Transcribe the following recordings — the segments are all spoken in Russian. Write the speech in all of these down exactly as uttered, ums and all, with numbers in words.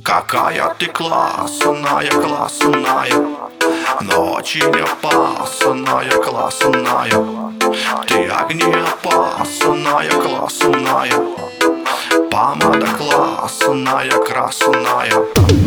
Какая ты классная, классная, но очень опасная, классная. Ты огнеопасная, классная, помада классная, красная.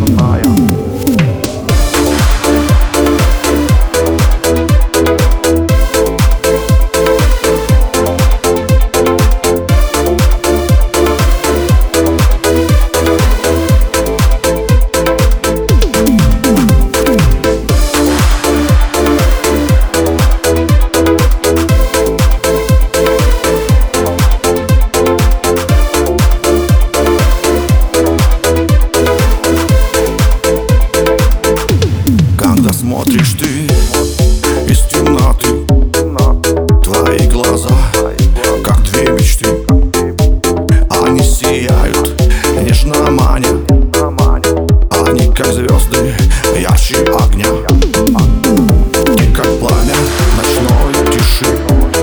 Смотришь ты из темноты, твои глаза, как две мечты. Они сияют, нежно маня, они как звезды, ярче огня. Ты как пламя ночной тиши,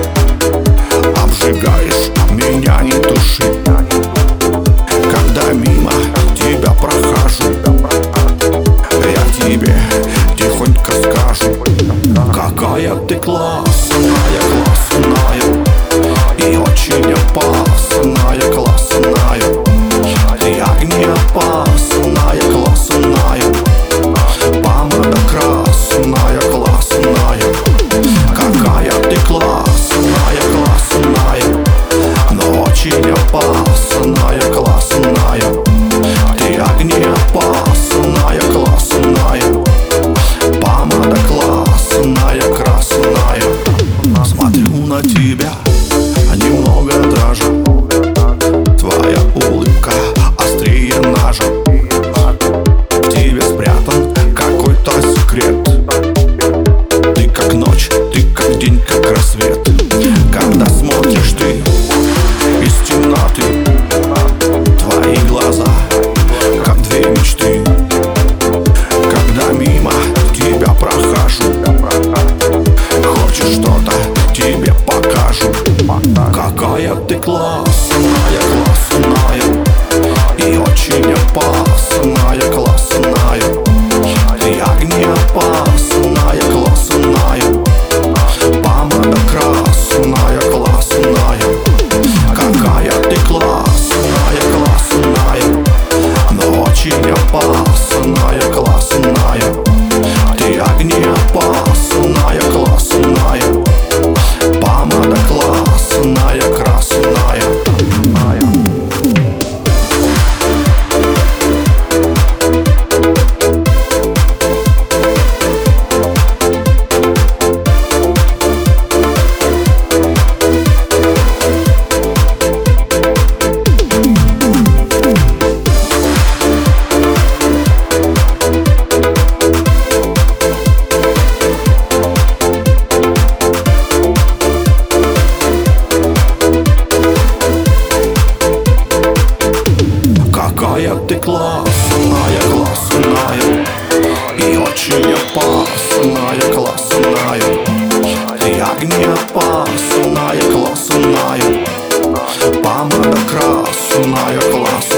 обжигаешь меня, не туши. Когда мимо тебя прохожу, я тебе тихонько скажу: какая ты классная, классная и очень опасная, классная. Ты огнеопасная, классная, помада красная, классная. Какая ты классная, классная, но очень опасная, классная. Ты огнеопасная, классная, помада классная, красная. Смотрю на тебя, немного дрожа, твоя улыбка острее ножа. В тебе спрятан какой-то секрет. Ты как ночь, ты как день, как рассвет. Когда смотришь ты из темноты, твои глаза, как две мечты. Когда мимо тебя прохожу, хочешь что-то, тебе покажу. Какая ты классная, классная и очень опасная, классная. Ты огнеопасная, классная, помада красная, классная. Какая ты классная, классная, но очень опасная, классная. Ты огнеопасная, классная, помада классная, красная. Какая ты классная, классная и очень опасная, классная. Ты огнеопасная, классная, помада красная, классная.